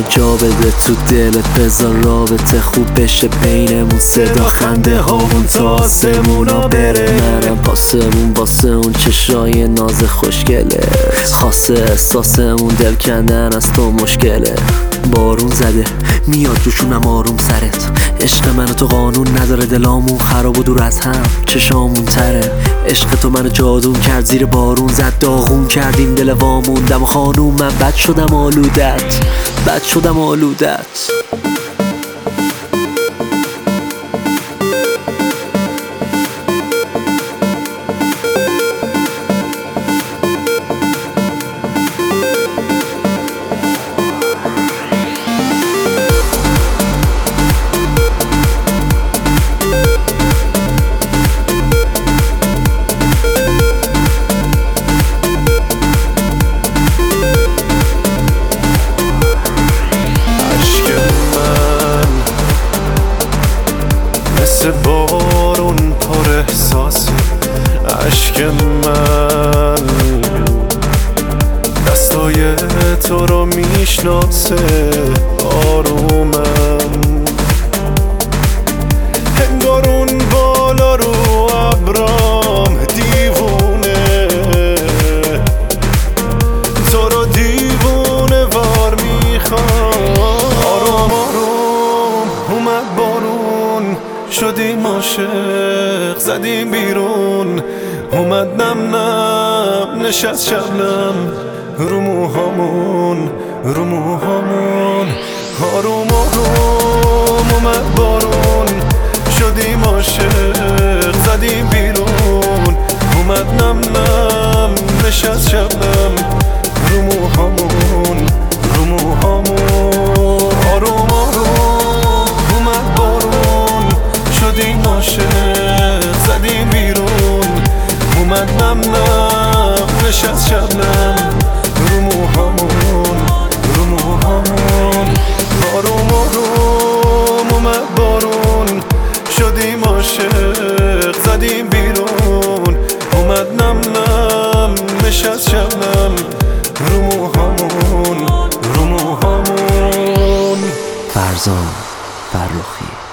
جا بده تو دلت، بذار رابطه خوب بشه بینمون، صدا خنده هامون تا آسمونا بره. منم پاسمون واسه اون چشای ناز خوشگله، خاصه احساسمون دل کندن از تو مشکله. بارون زده میاد جوشونم آروم سرت، عشق من تو قانون نداره، دلامون خراب و دور از هم چشامون تره. عشق تو منو جادون کرد، زیر بارون زد داغون کردیم دل واموندم. خانوم من بد شدم آلودت، بد شدم آلودت. بارون پر احساس عشق من، دستای تو رو میشناسه آرومم. انگار اون بالا رو ابرام دیوونه، تو رو دیوونه وار میخوام. آروم آروم اومد بارون، شدیم عاشق زدیم بیرون. اومد نم نم نشست شبنم رو موهامون، رو موهامون. آروم آروم اومد بارون، شدیم عاشق زدیم بیرون. اومد نم نم نشست شبنم رو موهامون، رو موهامون. آروم آروم اومد بارون، شدیم عاشق زدیم بیرون. اومد نم نم نشست شبنم رو موهامون، رو موهامون. آروم آروم اومد بارون، شدیم عاشق زدیم بیرون. اومد نم نم نشست شبنم رو موهامون، رو موهامون. فرزان فرخی.